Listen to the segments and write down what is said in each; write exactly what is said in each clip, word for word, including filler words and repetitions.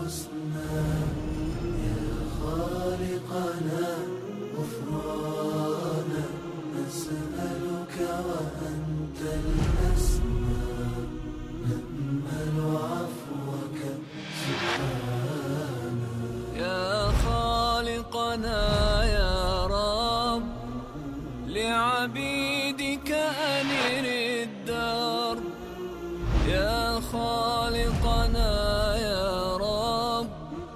الحسنى يا خالقنا غفرانا نسألك وأنت الأسمى نأمل عفوك سبحانا يا خالقنا يا رب لعبيدك أنر الدار يا خالقنا يا رب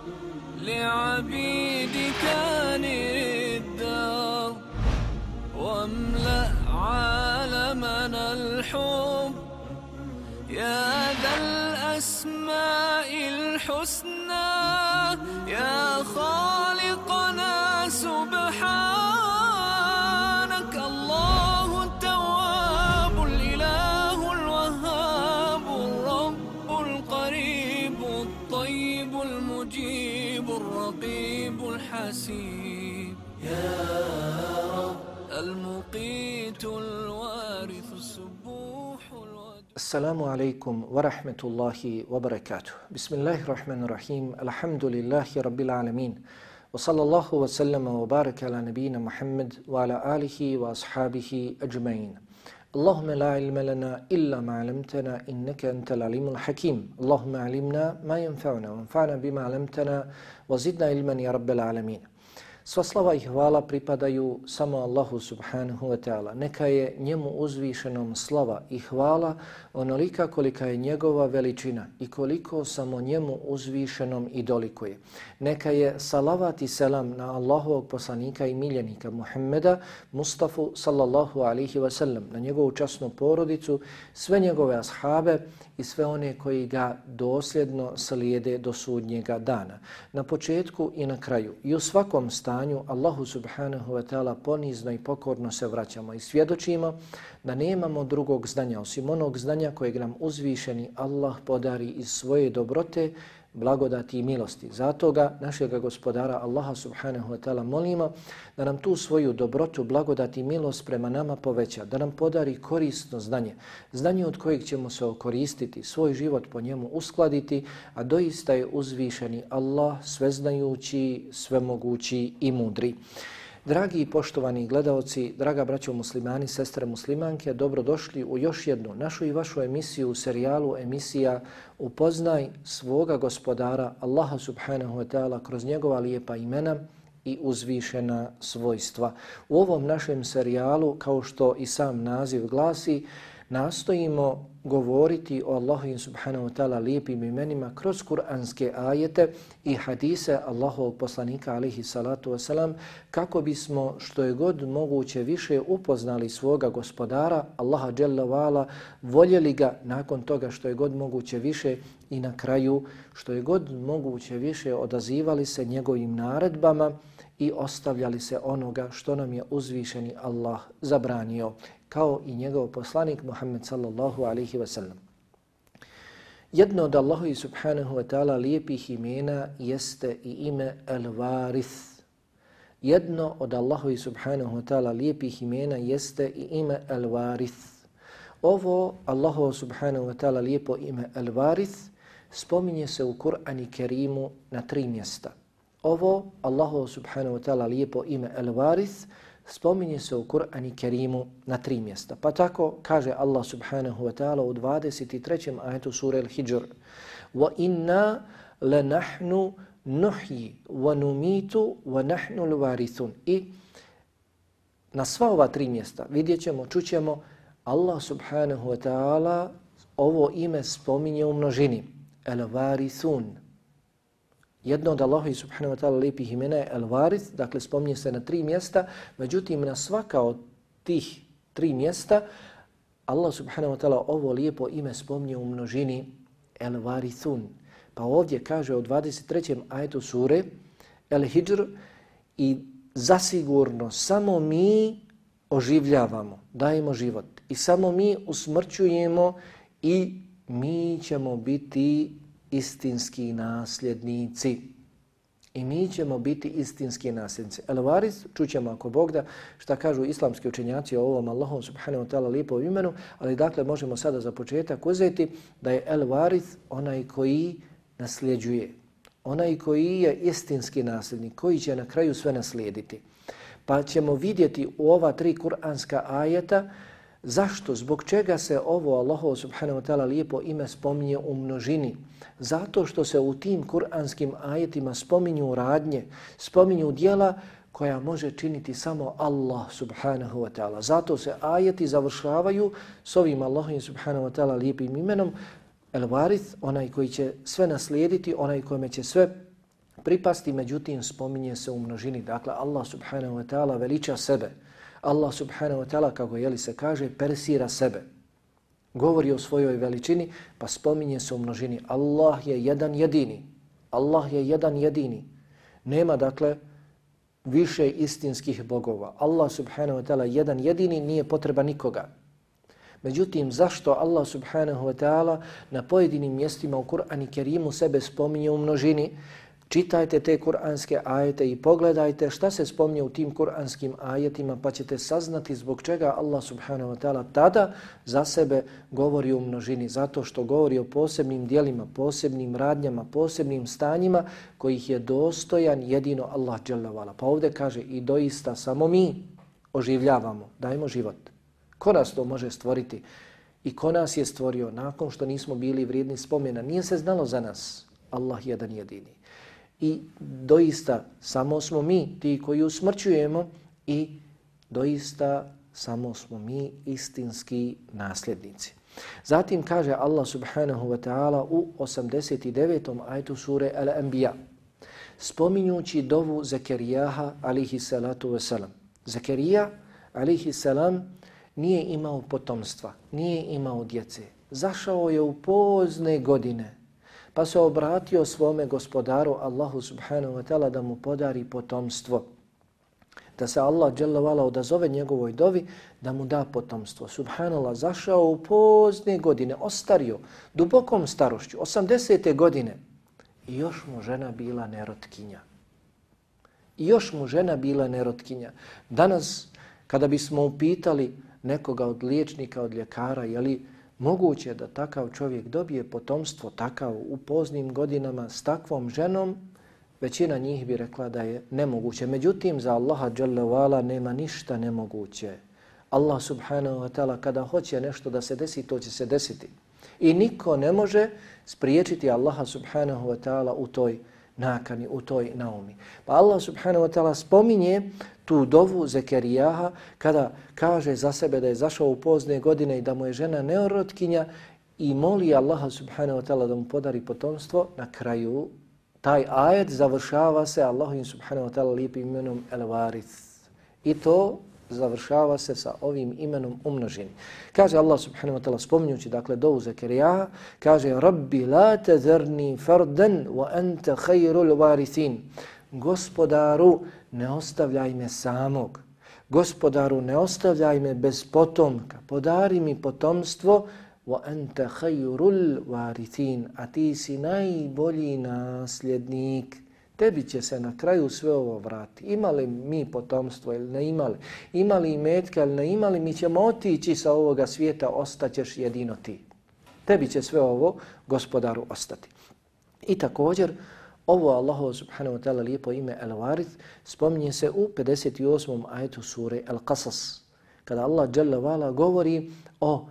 لعبيدك أنر الدار واملأ عالمنا الحب يا ذا الأسماء الحسنى يا خالقنا سبحانك الله التواب الإله الوهاب الرب القريب الطيب المجيب الرقيب الحسيب يا رب المقيت الوارث السبوح الودود. Assalamu alaikum wa rahmetullahi wa barakatuh. Bismillahirrahmanirrahim. Alhamdulillahi rabbil alamin. Wa sallallahu wa sallama wa baraka ala nabina Muhammad wa ala alihi wa ashabihi ajma'in. Allahumma la ilma lana illa ma 'allamtana innaka antal alimul hakim. Allahumma 'allimna ma yanfa'una wanfa'na bima 'allamtana wa zidna ilman ya rabbal alamin. Sva slava i hvala pripadaju samo Allahu subhanahu wa ta'ala. Neka je njemu uzvišenom slava i hvala onolika kolika je njegova veličina i koliko samo njemu uzvišenom i dolikuje. Neka je salavat i selam na Allahovog poslanika i miljenika Muhammeda Mustafa sallallahu alaihi wa sallam, na njegovu časnu porodicu, sve njegove ashabe i sve one koji ga dosljedno slijede do sudnjega dana. Na početku i na kraju i u svakom stanju Allahu subhanahu wa ta'ala ponizno i pokorno se vraćamo i svjedočimo da nemamo drugog znanja osim onog znanja kojeg nam uzvišeni Allah podari iz svoje dobrote, blagodati i milosti. Zato ga, našega gospodara Allaha subhanahu wa ta'ala, molimo da nam tu svoju dobrotu, blagodati i milost prema nama poveća, da nam podari korisno znanje, znanje od kojeg ćemo se okoristiti, svoj život po njemu uskladiti, a doista je uzvišeni Allah, sveznajući, svemogući i mudri. Dragi i poštovani gledaoci, draga braćo muslimani, sestre muslimanke, dobrodošli u još jednu našu i vašu emisiju u serijalu emisija Upoznaj svoga gospodara Allaha subhanahu wa ta'ala kroz njegova lijepa imena i uzvišena svojstva. U ovom našem serijalu, kao što i sam naziv glasi, nastojimo govoriti o Allahovim subhanahu wa ta'ala lijepim imenima kroz kuranske ajete i hadise Allahovog poslanika alaihi salatu wasalam, kako bismo što je god moguće više upoznali svoga gospodara Allaha dželle vala, voljeli ga nakon toga što je god moguće više i na kraju što je god moguće više odazivali se njegovim naredbama i ostavljali se onoga što nam je uzvišeni Allah zabranio, kao i njegov poslanik Muhammed sallallahu alaihi wa sallam. Jedno od Allahovi subhanahu wa ta'ala lijepih imena jeste i ime El-Varith. Jedno od Allahovi subhanahu wa ta'ala lijepih imena jeste i ime El-Varith. Ovo Allahovo subhanahu wa ta'ala lijepo ime El-Varith spominje se u Kur'anu Kerimu na tri mjesta. Ovo Allahovo subhanahu wa ta'ala lijepo ime El-Varith spominje se u Kur'anu Kerimu na tri mjesta. Pa tako kaže Allah subhanahu wa ta'ala u dvadeset trećem ajetu sure Al-Hijr: "Wa inna lanahnu nuhyi wa numitu wa nahnu al-warithun." I na sva ova tri mjesta vidjećemo, čućemo Allah subhanahu wa ta'ala ovo ime spominje u množini. El-Warithun. Jedno od Allahovi subhanahu wa ta'ala lijepih imena je El-Varith, dakle spominje se na tri mjesta, međutim na svaka od tih tri mjesta Allah subhanahu wa ta'ala ovo lijepo ime spominje u množini El-Varithun. Pa ovdje kaže u dvadeset trećem ajetu sure Al-Hijr: "I zasigurno samo mi oživljavamo, dajemo život i samo mi usmrćujemo i mi ćemo biti istinski nasljednici." I mi ćemo biti istinski nasljednici. El-Varith, čućemo ako Bog da šta kažu islamski učenjaci o ovom Allahom subhanahu wa ta'ala lijepom imenu, ali dakle možemo sada za početak uzeti da je El-Varith onaj koji nasljeđuje, onaj koji je istinski nasljednik, koji će na kraju sve naslijediti. Pa ćemo vidjeti u ova tri kuranska ajeta zašto, zbog čega se ovo Allahovo subhanahu wa ta'ala lijepo ime spominje u množini. Zato što se u tim kuranskim ajetima spominju radnje, spominju djela koja može činiti samo Allah subhanahu wa ta'ala. Zato se ajeti završavaju s ovim Allahovim subhanahu wa ta'ala lijepim imenom El-Varith, onaj koji će sve naslijediti, onaj kojeme će sve pripasti, međutim spominje se u množini. Dakle, Allah subhanahu wa ta'ala veliča sebe. Allah subhanahu wa ta'ala, kako jeli se kaže, persira sebe. Govori o svojoj veličini, pa spominje se u množini. Allah je jedan jedini. Allah je jedan jedini. Nema, dakle, više istinskih bogova. Allah subhanahu wa ta'ala jedan jedini, nije potreba nikoga. Međutim, zašto Allah subhanahu wa ta'ala na pojedinim mjestima u Kur'anu Kerimu sebe spominje u množini? Čitajte te kuranske ajete i pogledajte šta se spominje u tim kuranskim ajetima, pa ćete saznati zbog čega Allah subhanahu wa ta'ala tada za sebe govori u množini. Zato što govori o posebnim dijelima, posebnim radnjama, posebnim stanjima kojih je dostojan jedino Allah dželle vala. Pa ovdje kaže i doista samo mi oživljavamo, dajemo život. Ko nas to može stvoriti? I ko nas je stvorio nakon što nismo bili vrijedni spomena? Nije se znalo za nas. Allah jedan jedini. I doista samo smo mi ti koji usmrćujemo i doista samo smo mi istinski nasljednici. Zatim kaže Allah subhanahu wa ta'ala u osamdeset devetom ajetu sure Al-Anbiya, spominjući dovu Zakarijaha alihi salatu wasalam. Zakarija alihi salam nije imao potomstva, nije imao djece. Zašao je u pozne godine, pa se obratio svome gospodaru Allahu subhanahu wa ta'ala da mu podari potomstvo. Da se Allah dželle vala odazove njegovoj dovi da mu da potomstvo. Subhanallah, zašao u pozne godine, ostario, dubokom starošću, osamdesete godine. I još mu žena bila nerotkinja. I još mu žena bila nerotkinja. Danas, kada bismo upitali nekoga od liječnika, od ljekara, je li moguće da takav čovjek dobije potomstvo takav u poznim godinama s takvom ženom, većina njih bi rekla da je nemoguće. Međutim, za Allaha dželle vala nema ništa nemoguće. Allah subhanahu wa ta'ala kada hoće nešto da se desi, to će se desiti. I niko ne može spriječiti Allaha subhanahu wa ta'ala u toj nakani, u toj naumi. Pa Allah subhanahu wa ta'ala spominje tu dovu Zakarijaha kada kaže za sebe da je zašao u pozne godine i da mu je žena neorotkinja i moli Allaha subhanahu wa ta'ala da mu podari potomstvo. Na kraju taj ajet završava se Allahovim subhanahu wa ta'ala lijepim imenom El-Varith. I to završava se sa ovim imenom u množini. Kaže Allah subhanahu wa ta'ala spominjući dakle dovu Zakarijaha, kaže Rabbi la tazarni fardan wa anta khairul varithin. Gospodaru, ne ostavljaj me samog. Gospodaru, ne ostavljaj me bez potomka. Podari mi potomstvo wa anta khairul varithin. A ti si najbolji nasljednik. Tebi će se na kraju sve ovo vrati. Imali mi potomstvo ili ne imali, imali imetka ili ne imali, mi ćemo otići sa ovoga svijeta, ostaćeš jedino ti. Tebi će sve ovo, gospodaru, ostati. I također, ovo Allahu subhanahu wa ta'ala lijepo ime El-Varith spominje se u pedeset osmom ajetu sure El-Qasas. Kada Allah dželle vala govori o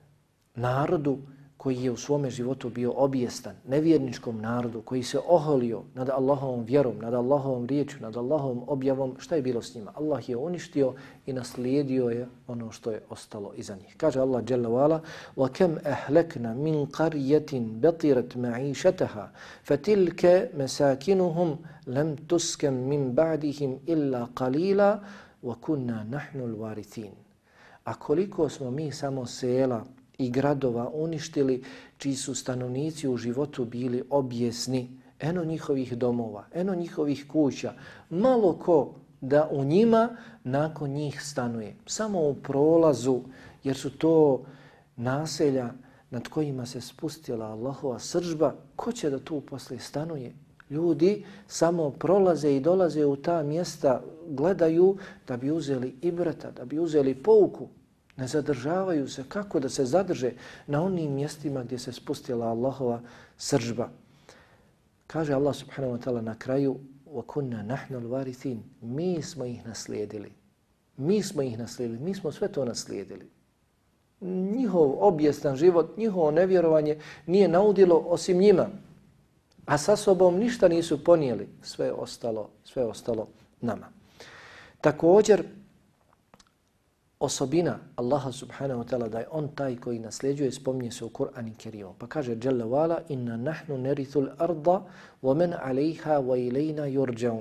narodu koji je u svome životu bio obijestan, nevjerničkom narodu, koji se oholio nad Allahovom vjerom, nad Allahovom riječju, nad Allahovom objavom, šta je bilo s njima? Allah je uništio i naslijedio je ono što je ostalo iza njih. Kaže Allah dželle vala: وَكَمْ أَهْلَكْنَا مِنْ قَرْيَةٍ بَطِرَتْ مَعِيشَتَهَا فَتِلْكَ مَسَاكِنُهُمْ لَمْ تُسْكَنْ مِنْ بَعْدِهِمْ إِلَّا قَلِيلًا وَكُنَّا نَحْنُ الْوَارِثِينَ. A koliko smo mi samo sela i gradova uništili čiji su stanovnici u životu bili objesni, eno njihovih domova, eno njihovih kuća, malo ko da u njima nakon njih stanuje. Samo u prolazu, jer su to naselja nad kojima se spustila Allahova srdžba, ko će da tu poslije stanuje? Ljudi samo prolaze i dolaze u ta mjesta, gledaju da bi uzeli ibrata, da bi uzeli pouku. Ne zadržavaju se. Kako da se zadrže na onim mjestima gdje se spustila Allahova srdžba? Kaže Allah subhanahu wa ta'ala na kraju وَكُنَّا نَحْنُ الْوَارِثِينَ. Mi smo ih naslijedili. Mi smo ih naslijedili. Mi smo sve to naslijedili. Njihov objestan život, njihovo nevjerovanje nije naudilo osim njima. A sa sobom ništa nisu ponijeli. Sve je ostalo, sve je ostalo nama. Također, osobina Allaha subhanahu wa ta'ala da je on taj koji nasljeđuje, spominje se u Kur'anu Kerimu. Pa kaže Jalla wa'ala inna nahnu nerithul arda wa man alejha wa ilejna yurđaun.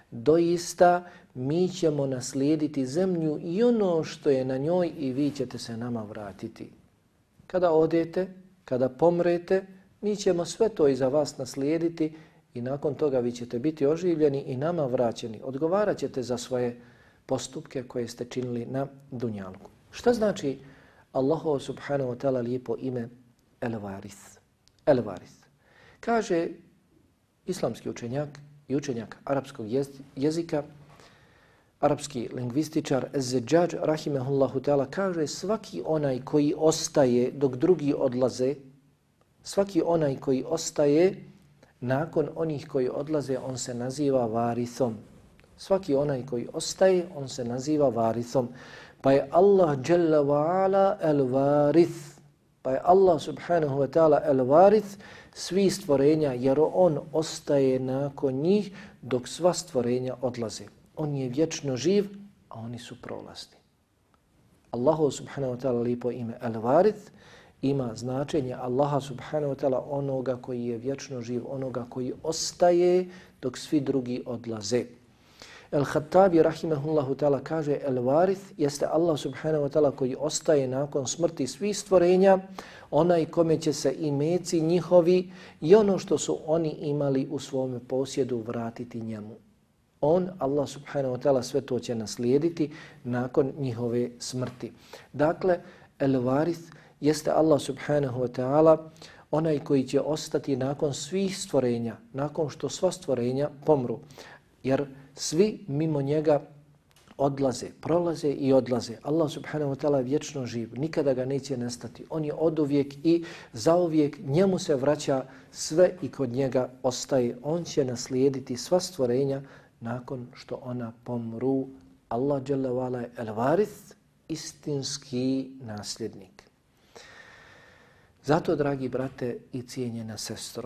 Doista mi ćemo naslijediti zemlju i ono što je na njoj i vi ćete se nama vratiti. Kada odete, kada pomrete, mi ćemo sve to iza vas naslijediti i nakon toga vi ćete biti oživljeni i nama vraćeni. Odgovarat ćete za svoje postupke koje ste činili na dunjalku. Šta znači Allahu subhanahu wa ta'ala lijepo ime El-Varith? El-Varith. Kaže islamski učenjak i učenjak arapskog jezika, arapski lingvističar Ez-Zedžađ, rahimehullahu ta'ala, kaže svaki onaj koji ostaje dok drugi odlaze, svaki onaj koji ostaje nakon onih koji odlaze, on se naziva varithom. Svaki onaj koji ostaje, on se naziva varithom. Pa je Allah Jalla wa ala el-Varith. Pa je Allah subhanahu wa ta'ala el-Varith svi stvorenja, jer on ostaje nakon njih dok sva stvorenja odlaze. On je vječno živ, a oni su prolazni. Allahu subhanahu wa ta'ala lijepo ime el-Varith ima značenje Allaha subhanahu wa ta'ala onoga koji je vječno živ, onoga koji ostaje dok svi drugi odlaze. El-Khattabi rahimahullahu ta'ala kaže El-Varith jeste Allah subhanahu wa ta'ala koji ostaje nakon smrti svih stvorenja, onaj kome će se imeci njihovi i ono što su oni imali u svome posjedu vratiti njemu. On, Allah subhanahu wa ta'ala, sve to će naslijediti nakon njihove smrti. Dakle, El-Varith jeste Allah subhanahu wa ta'ala onaj koji će ostati nakon svih stvorenja, nakon što sva stvorenja pomru. Jer svi mimo njega odlaze, prolaze i odlaze. Allah subhanahu wa ta'ala je vječno živ, nikada ga neće nestati. On je oduvijek i zauvijek, njemu se vraća sve i kod njega ostaje. On će naslijediti sva stvorenja nakon što ona pomru. Allah Jalla wa'ala je El-Varith, istinski nasljednik. Zato, dragi brate i cijenjena sestro,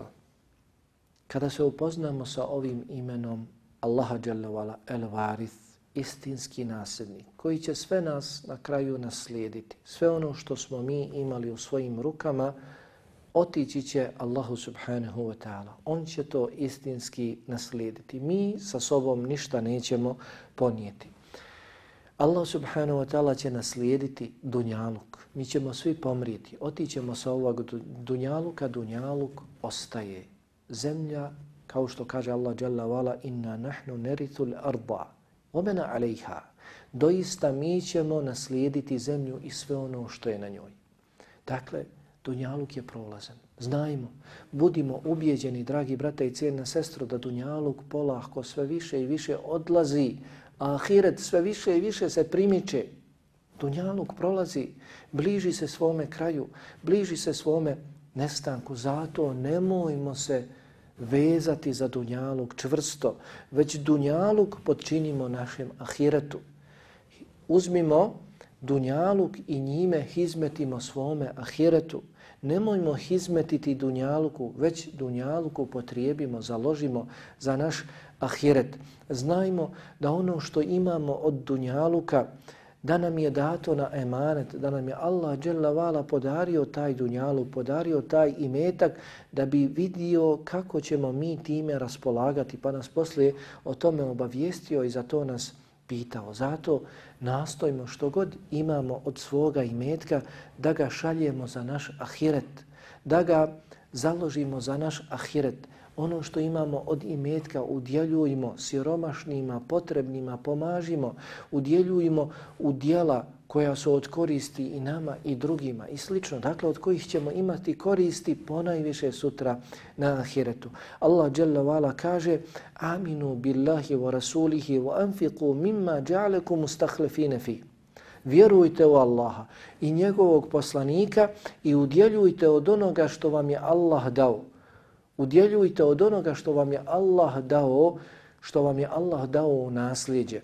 kada se upoznamo sa ovim imenom Allaha Jalla wa'ala El-Varith, istinski nasljednik, koji će sve nas na kraju naslijediti, sve ono što smo mi imali u svojim rukama, otići će Allahu subhanahu wa ta'ala. On će to istinski naslijediti. Mi sa sobom ništa nećemo ponijeti. Allah subhanahu wa ta'ala će naslijediti dunjaluk. Mi ćemo svi pomrijeti. Otićemo sa ovog dunjaluka, dunjaluk ostaje. Zemlja, kao što kaže Allah Jalla wa'ala, inna nahnu nerithul arda, omena alejha. Doista mi ćemo naslijediti zemlju i sve ono što je na njoj. Dakle, dunjaluk je prolazan. Znajmo, budimo ubijeđeni, dragi brate i cijena sestro, da dunjaluk polako sve više i više odlazi, a ahiret sve više i više se primiče. Dunjaluk prolazi, bliži se svome kraju, bliži se svome nestanku. Zato nemojmo se vezati za dunjaluk čvrsto, već dunjaluk podčinimo našem ahiretu. Uzmimo dunjaluk i njime hizmetimo svome ahiretu. Nemojmo hizmetiti dunjaluku, već dunjaluku potrijebimo, založimo za naš ahiret. Znajmo da ono što imamo od dunjaluka, da nam je dato na emanet, da nam je Allah Jalla wa'ala podario taj dunjaluk, podario taj imetak da bi vidio kako ćemo mi time raspolagati, pa nas poslije o tome obavijestio i za to nas pitao. Zato nastojimo što god imamo od svoga imetka da ga šaljemo za naš ahiret, da ga založimo za naš ahiret. Ono što imamo od imetka udjeljujemo siromašnima, potrebnima, pomažimo, udjeljujemo u djela koja su od koristi i nama i drugima i slično. Dakle, od kojih ćemo imati koristi ponajviše sutra na ahiretu. Allah Jalla wa'ala kaže aminu billahi wa rasulihi wa anfiqu mimma ja'alakum mustakhlifina fi. Vjerujte u Allaha i njegovog poslanika i udjeljujte od onoga što vam je Allah dao. Udjeljujte od onoga što vam je Allah dao, što vam je Allah dao u nasljeđe,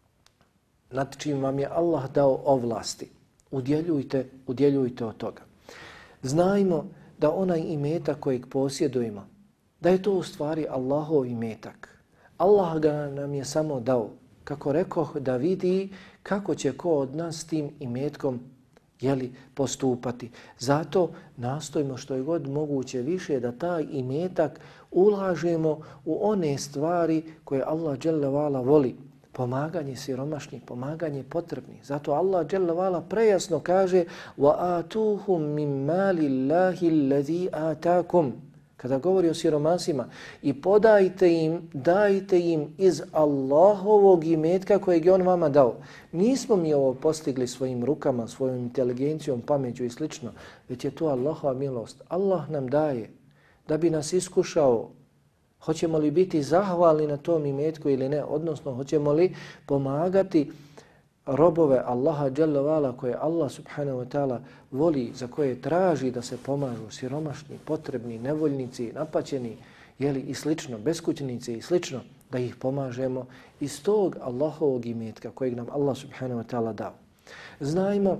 nad čim vam je Allah dao ovlasti. Udjeljujte, udjeljujte od toga. Znajmo da onaj imetak kojeg posjedujemo, da je to u stvari Allahov imetak. Allah ga nam je samo dao, kako rekoh, da vidi kako će ko od nas s tim imetkom jeli, postupati. Zato nastojimo što je god moguće više da taj imetak ulažemo u one stvari koje Allah dželle vala voli. Pomaganje siromašnih, pomaganje potrebnih. Zato Allah dželle vala prejasno kaže وَآتُوهُمْ مِنْ مَالِ اللَّهِ الَّذِي آتَاكُمْ. Kada govori o siromasima, i podajte im, dajte im iz Allahovog imetka kojeg je on vama dao. Nismo mi ovo postigli svojim rukama, svojom inteligencijom, pameću i slično, već je to Allahova milost. Allah nam daje da bi nas iskušao. Hoćemo li biti zahvalni na tom imetku ili ne, odnosno hoćemo li pomagati robove Allaha dželle vala koje Allah subhanahu wa ta'ala voli, za koje traži da se pomažu, siromašni, potrebni, nevoljnici, napaćeni, jeli, i slično, beskućnici i slično, da ih pomažemo iz tog Allahovog imetka kojeg nam Allah subhanahu wa ta'ala dao. Znajmo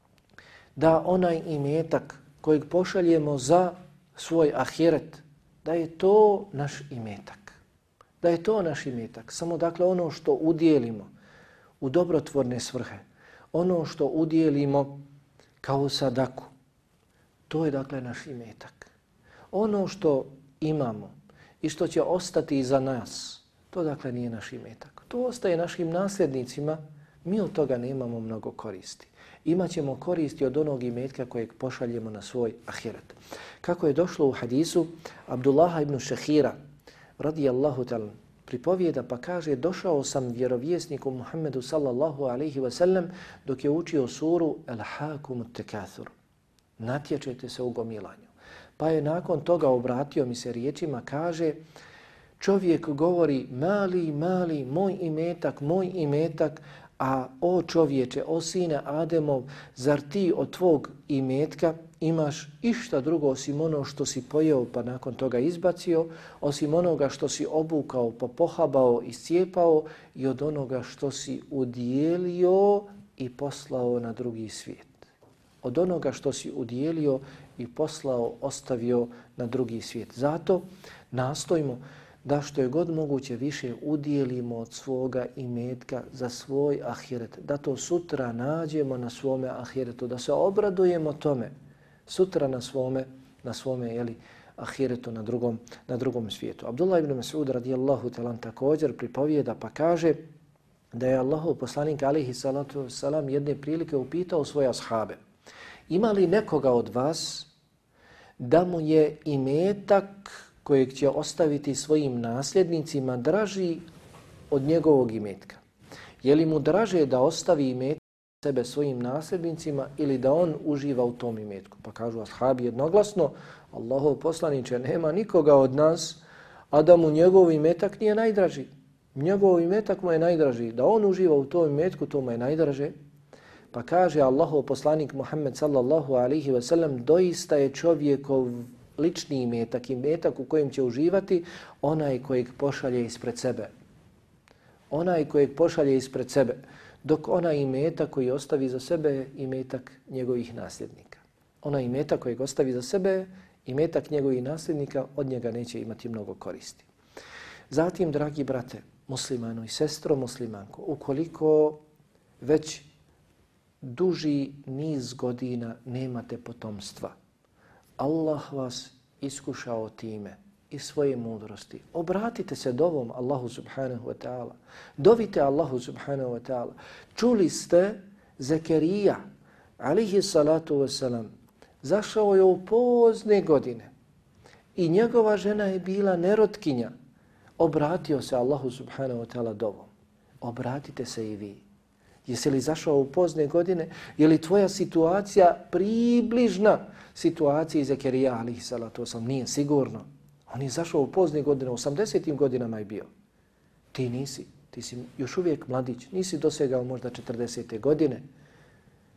da onaj imetak kojeg pošaljemo za svoj ahiret, da je to naš imetak. Da je to naš imetak. Samo dakle ono što udjelimo u dobrotvorne svrhe, ono što udjelimo kao sadaku, to je dakle naš imetak. Ono što imamo i što će ostati iza nas, to dakle nije naš imetak. To ostaje našim nasljednicima, mi od toga nemamo mnogo koristi. Imaćemo koristi od onog imetka kojeg pošaljemo na svoj ahiret. Kako je došlo u hadisu Abdullaha ibn Šehira, radijallahu ta'ala, pripovijeda pa kaže, došao sam vjerovjesniku Muhammedu sallallahu alaihi wa sallam dok je učio suru Al-Hakum Tekathur. Natječete se u gomilanju. Pa je nakon toga obratio mi se riječima, kaže, čovjek govori, mali, mali, moj imetak, moj imetak, a o čovječe, o sine Ademov, zar ti od tvog imetka imaš išta drugo osim ono što si pojeo pa nakon toga izbacio, osim onoga što si obukao pa pohabao i scijepao i od onoga što si udjelio i poslao na drugi svijet. Od onoga što si udjelio i poslao, ostavio na drugi svijet. Zato nastojimo da što je god moguće više udjelimo od svoga imetka za svoj ahiret, da to sutra nađemo na svome ahiretu, da se obradujemo tome sutra na svome, na svome jeli, ahiretu, na drugom, na drugom svijetu. Abdullah ibn Mas'ud radijallahu ta'ala također pripovijeda pa kaže da je Allahov poslanik alejhi salatu selam jedne prilike upitao svoje ashabe: ima li nekoga od vas da mu je imetak kojeg će ostaviti svojim nasljednicima draži od njegovog imetka? Je li mu draže da ostavi imetak sebe svojim nasljednicima ili da on uživa u tom imetku? Pa kažu ashabi jednoglasno: Allahov poslaniče, nema nikoga od nas, a da mu njegov imetak nije najdraži. Njegov imetak mu je najdraži. Da on uživa u tom imetku, to mu je najdraže. Pa kaže Allahov poslanik Muhammed sallallahu alaihi wa sallam, doista je čovjekov lični imetak, imetak u kojem će uživati onaj kojeg pošalje ispred sebe. Onaj kojeg pošalje ispred sebe. Dok onaj imetak koji ostavi za sebe je imetak njegovih nasljednika. Onaj imetak kojeg ostavi za sebe, imetak njegovih nasljednika, od njega neće imati mnogo koristi. Zatim, dragi brate, muslimano i sestro muslimanko, ukoliko već duži niz godina nemate potomstva, Allah vas iskušao time i svoje mudrosti, obratite se dovom Allahu subhanahu wa ta'ala. Dovite Allahu subhanahu wa ta'ala. Čuli ste Zekerija, alihi salatu wasalam, zašao je u pozne godine i njegova žena je bila nerotkinja. Obratio se Allahu subhanahu wa ta'ala dovom. Obratite se i vi. Jesi li zašao u pozne godine? Je li tvoja situacija približna situaciji Zekerija, alihi salatu wasalam? Nije, sigurno. On je zašao u pozne godine, u osamdesetim godinama je bio. Ti nisi, ti si još uvijek mladić, nisi dosegao možda četrdesete godine.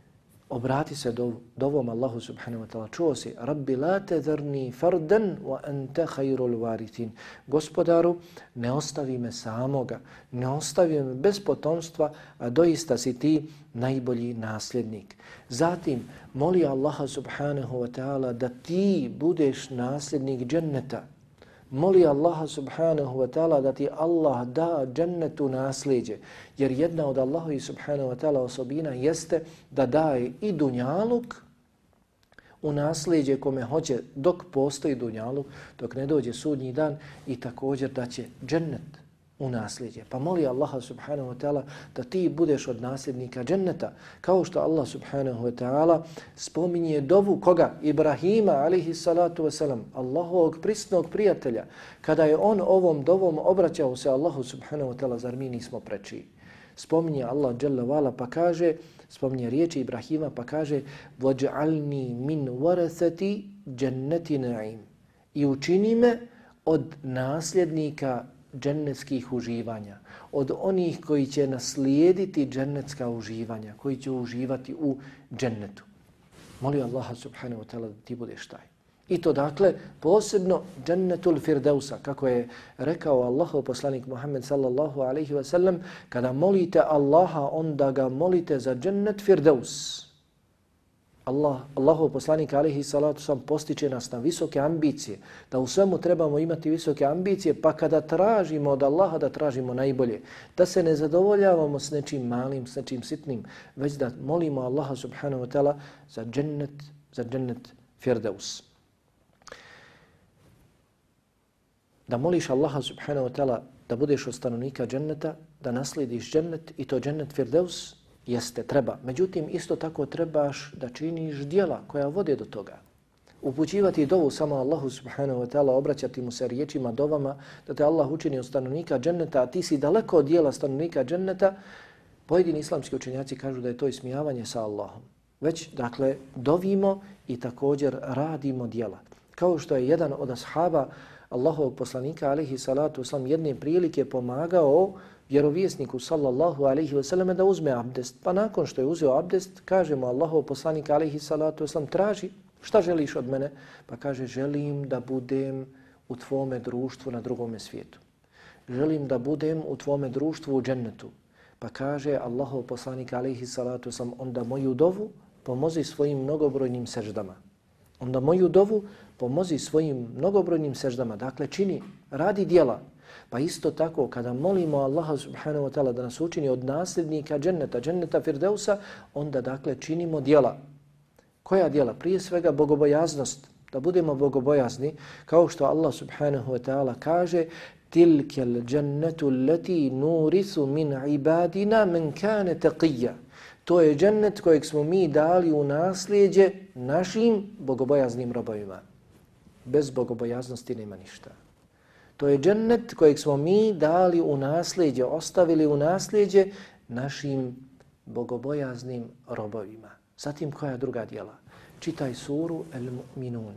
obrati se do, dovom Allahu subhanahu wa ta'ala. Čuo si, Rabbi la tedharni fardan wa anta khairul varithin. Gospodaru, ne ostavi me samoga, ne ostavi me bez potomstva, a doista si ti najbolji nasljednik. Zatim, moli Allaha subhanahu wa ta'ala da ti budeš nasljednik dženneta. Moli Allaha subhanahu wa ta'ala da ti Allah da džennetu nasljeđe. Jer jedna od Allahovi subhanahu wa ta'ala osobina jeste da daje i dunjaluk u nasljeđe kome hoće dok postoji dunjaluk, dok ne dođe sudnji dan, i također da će džennet u nasljeđe. Pa moli Allaha subhanahu wa ta'ala da ti budeš od nasljednika dženneta. Kao što Allah subhanahu wa ta'ala spominje dovu koga? Ibrahima alaihi salatu wasalam, Allahovog prisnog prijatelja. Kada je on ovom dovom obraćao se Allahu subhanahu wa ta'ala, zar mi nismo preči? Spominje Allah dželle vala pa kaže, spominje riječi Ibrahima pa kaže وَجْعَلْنِي مِنْ وَرَثَةِ جَنَّةِ نَعِيمٍ, i učini me od nasljednika džennetskih uživanja, od onih koji će naslijediti džennetska uživanja, koji će uživati u džennetu. Moli Allaha subhanahu wa ta'ala da ti budeš taj. I to dakle posebno džennetul firdausa, kako je rekao Allahov poslanik Muhammed sallallahu alaihi wa sallam, kada molite Allaha, onda ga molite za džennet firdaus. Allah, Allahov poslanik alaihi salatu sam postiče nas na visoke ambicije, da u svemu trebamo imati visoke ambicije, pa kada tražimo od Allaha da tražimo najbolje, da se ne zadovoljavamo s nečim malim, s nečim sitnim, već da molimo Allaha subhanahu wa ta'ala za džennet, za džennet firdaus. Da moliš Allaha subhanahu wa ta'ala da budeš od stanovnika dženneta, da naslijediš džennet, i to džennet firdaus, jeste, treba. Međutim, isto tako trebaš da činiš djela koja vode do toga. Upućivati dovu samo Allahu subhanahu wa ta'ala, obraćati mu se riječima, dovama, da te Allah učini od stanovnika dženneta, a ti si daleko od djela stanovnika dženneta, pojedini islamski učenjaci kažu da je to ismijavanje sa Allahom. Već, dakle, dovimo i također radimo djela. Kao što je jedan od ashaba Allahovog poslanika alaihi salatu wasalam jedne prilike pomagao vjerovjesniku sallallahu alaihi wasallam da uzme abdest. Pa nakon što je uzeo abdest, kaže mu Allahov poslanik alaihi salatu wasalam, traži, šta želiš od mene? Pa kaže, želim da budem u tvome društvu na drugome svijetu. Želim da budem u tvome društvu u džennetu. Pa kaže Allahov poslanik alaihi salatu wasalam, onda moju dovu pomozi svojim mnogobrojnim seždama. Onda moju dovu pomozi svojim mnogobrojnim seždama. Dakle, čini, radi djela. Pa isto tako, kada molimo Allaha subhanahu wa ta'ala da nas učini od nasljednika dženneta, dženneta firdausa, onda dakle činimo djela. Koja djela? Prije svega bogobojaznost, da budemo bogobojazni, kao što Allah subhanahu wa ta'ala kaže tilkel džennetu leti nurisu min ibadina men kane taqiyya. To je džennet kojeg smo mi dali u nasljeđe našim bogobojaznim robovima. Bez bogobojaznosti nema ništa. To je džennet kojeg smo mi dali u nasljeđe, ostavili u nasljeđe našim bogobojaznim robovima. Zatim koja druga djela? Čitaj suru El-Mu'minun.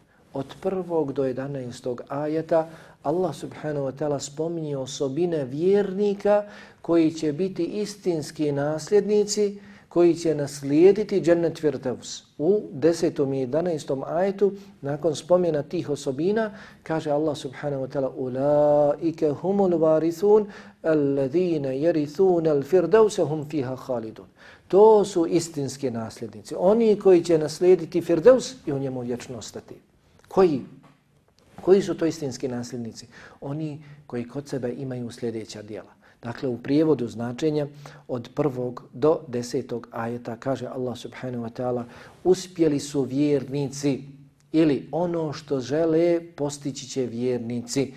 Od prvog do jedanaestog ajeta Allah subhanahu wa ta'ala spominje osobine vjernika koji će biti istinski nasljednici, koji će naslijediti džennet firdaus. U desetom i jedanaestom ajetu, nakon spomena tih osobina, kaže Allah subhanahu wa ta'ala ulaike humul varithun alladhina yarithuna al-firdausa hum fiha khalidun. To su istinski nasljednici. Oni koji će naslijediti firdaus i u njemu vječno ostati. Koji? Koji su to istinski nasljednici? Oni koji kod sebe imaju sljedeća djela. Dakle, u prijevodu značenja od prvog do desetog ajeta kaže Allah subhanahu wa ta'ala uspjeli su vjernici ili ono što žele postići će vjernici.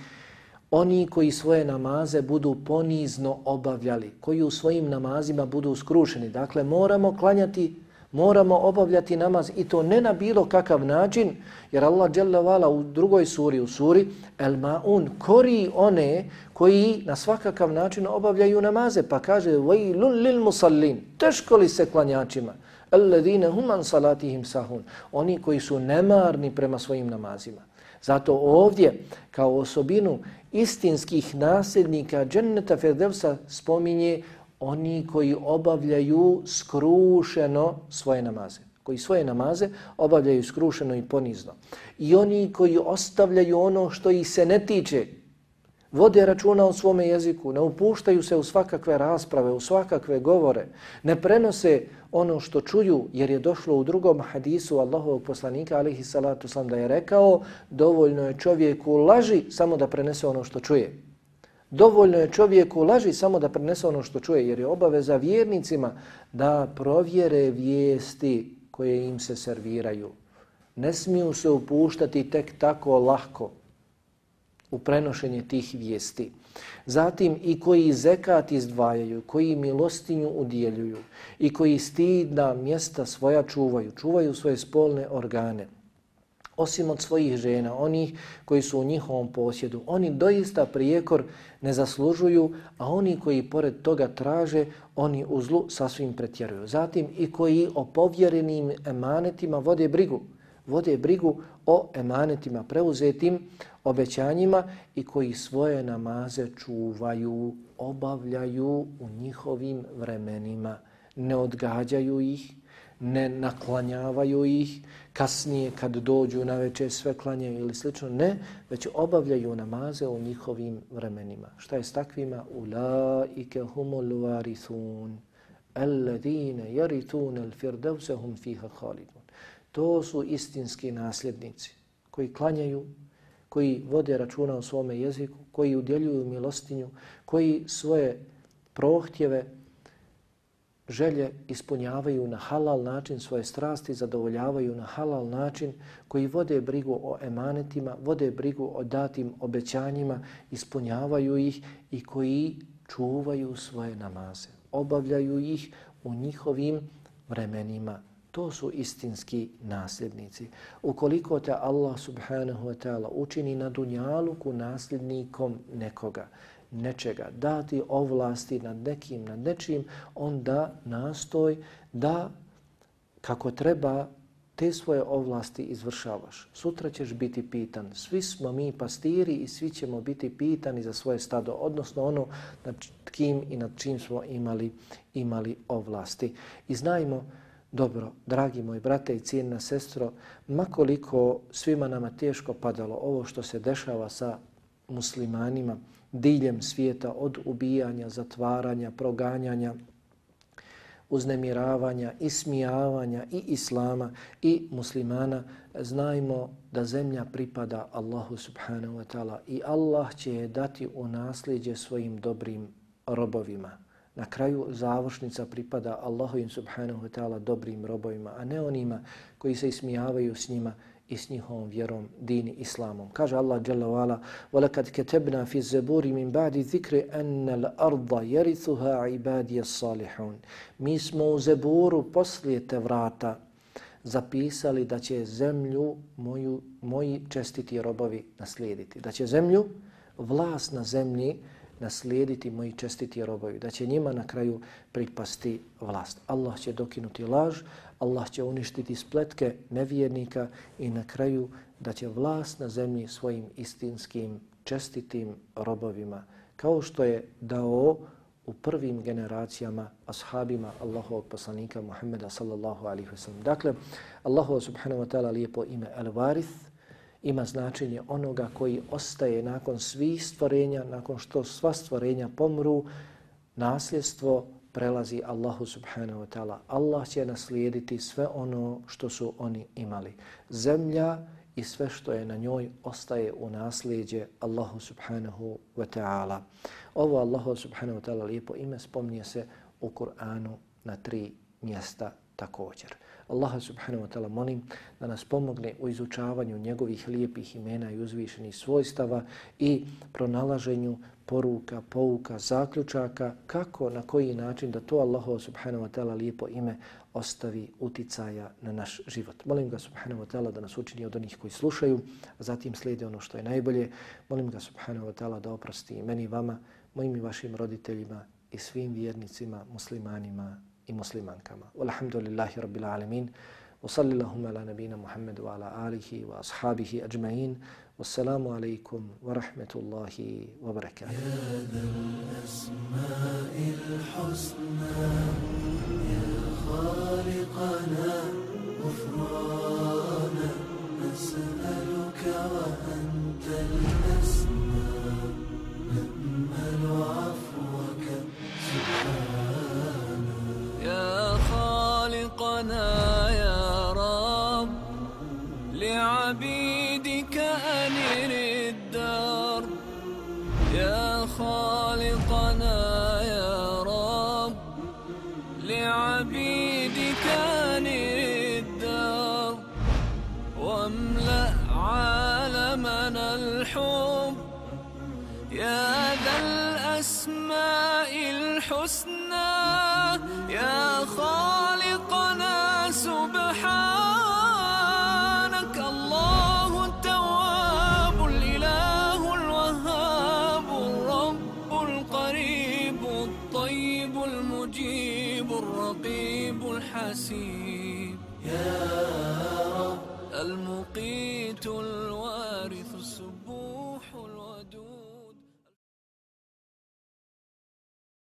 Oni koji svoje namaze budu ponizno obavljali, koji u svojim namazima budu skrušeni. Dakle, moramo klanjati, moramo obavljati namaz i to ne na bilo kakav način, jer Allah dželle vala u drugoj suri, u suri El-Ma'un, kori one koji na svakakav način obavljaju namaze, pa kaže وَيْلٌ لِلْمُصَلِّينَ, teško li se klanjačima, الَّذِينَ هُمْ عَنْ صَلَاتِهِمْ سَهُونَ, oni koji su nemarni prema svojim namazima. Zato ovdje kao osobinu istinskih nasljednika dženneta firdevsa spominje Oni koji obavljaju skrušeno svoje namaze. Koji svoje namaze obavljaju skrušeno i ponizno. I oni koji ostavljaju ono što ih se ne tiče, vode računa o svome jeziku, ne upuštaju se u svakakve rasprave, u svakakve govore, ne prenose ono što čuju, jer je došlo u drugom hadisu Allahovog poslanika, alejhi salatu selam, da je rekao dovoljno je čovjeku laži samo da prenese ono što čuje. Dovoljno je čovjeku laži samo da prenese ono što čuje, jer je obaveza vjernicima da provjere vijesti koje im se serviraju. Ne smiju se upuštati tek tako lahko u prenošenje tih vijesti. Zatim i koji zekat izdvajaju, koji milostinju udjeljuju i koji stidna mjesta svoja čuvaju, čuvaju svoje spolne organe. Osim od svojih žena, onih koji su u njihovom posjedu, oni doista prijekor ne zaslužuju, a oni koji pored toga traže, oni u zlu sasvim pretjeruju. Zatim i koji o povjerenim emanetima vode brigu, vode brigu o emanetima preuzetim obećanjima i koji svoje namaze čuvaju, obavljaju u njihovim vremenima. Ne odgađaju ih, ne naklanjavaju ih, kasnije kad dođu na večer sve klanjaju ili slično, ne, već obavljaju namaze u njihovim vremenima. Šta je s takvima? Ulaike humul varithun, alladine yaritun al-firdausa hum fiha khalidun. To su istinski nasljednici koji klanjaju, koji vode računa o svome jeziku, koji udjeljuju milostinju, koji svoje prohtjeve, želje ispunjavaju na halal način, svoje strasti zadovoljavaju na halal način, koji vode brigu o emanetima, vode brigu o datim obećanjima, ispunjavaju ih i koji čuvaju svoje namaze, obavljaju ih u njihovim vremenima. To su istinski nasljednici. Ukoliko te Allah subhanahu wa ta'ala učini na dunjaluku nasljednikom nekoga, nečega, dati ovlasti nad nekim, nad nečim, onda nastoj da kako treba te svoje ovlasti izvršavaš. Sutra ćeš biti pitan. Svi smo mi pastiri i svi ćemo biti pitani za svoje stado, odnosno ono nad kim i nad čim smo imali, imali ovlasti. I znajmo dobro, dragi moji brate i cijenina sestro, makoliko svima nama teško padalo ovo što se dešava sa muslimanima diljem svijeta, od ubijanja, zatvaranja, proganjanja, uznemiravanja, ismijavanja i islama i muslimana, znajmo da zemlja pripada Allahu subhanahu wa ta'ala i Allah će je dati u nasljeđe svojim dobrim robovima. Na kraju završnica pripada Allahovim subhanahu wa ta'ala dobrim robovima, a ne onima koji se ismijavaju s njima i s njihovom vjerom, dini, islamom. Kaže Allah dželle ve ala: وَلَقَدْ كَتَبْنَا فِي الزَّبُورِ مِنْ بَعْدِ ذِكْرِ أَنَّ الْأَرْضَ يَرِثُهَا عِبَادِيَ الصَّالِحُونَ. Mi smo u Zeburu poslije Tevrata zapisali da će zemlju moju, moji čestiti robovi naslijediti. Da će zemlju, vlast na zemlji, naslijediti moji čestiti robovi. Da će njima na kraju pripasti vlast. Allah će dokinuti laž, Allah će uništiti spletke nevjernika i na kraju da će vlast na zemlji svojim istinskim čestitim robovima, kao što je dao u prvim generacijama ashabima Allahovog poslanika Muhammeda sallallahu alaihi wa sallam. Dakle, Allahu subhanahu wa ta'ala lijepo ime El-Varith ima značenje onoga koji ostaje nakon svih stvorenja, nakon što sva stvorenja pomru, nasljedstvo prelazi Allahu subhanahu wa ta'ala. Allah će naslijediti sve ono što su oni imali. Zemlja i sve što je na njoj ostaje u nasljeđe Allahu subhanahu wa ta'ala. Ovo Allahu subhanahu wa ta'ala lijepo ime spominje se u Kur'anu na tri mjesta također. Allah subhanahu wa ta'ala molim da nas pomogne u izučavanju njegovih lijepih imena i uzvišenih svojstava i pronalaženju poruka, pouka, zaključaka, kako, na koji način da to Allah subhanahu wa ta'ala lijepo ime ostavi uticaja na naš život. Molim ga subhanahu wa ta'ala da nas učini od onih koji slušaju, a zatim slijede ono što je najbolje. Molim ga subhanahu wa ta'ala da oprosti i meni, vama, mojim i vašim roditeljima i svim vjernicima, muslimanima i muslimankama. Walhamdulillahi rabbil alamin. Wa sallallahu ala nabina Muhammedu wa ala alihi wa ashabihi ajma'in. Wassalamu alaikum wa rahmetullahi wa barakatuh. يا ذا الأسماء الحسنى يا خالقنا غفرانا نسألك وأنت الأسمى نأمل عفوك سبحانا. يا خالقنا يا رب لعبيدك أنر الدرب. يا خالقنا يا رب لعبيدك أنر الدرب واملأ عالمنا الحب. يا ذا الأسماء الحسنى يا خالقنا سبحانك الله التواب الإله الوهاب الرب القريب الطيب المجيب الرقيب الحسيب.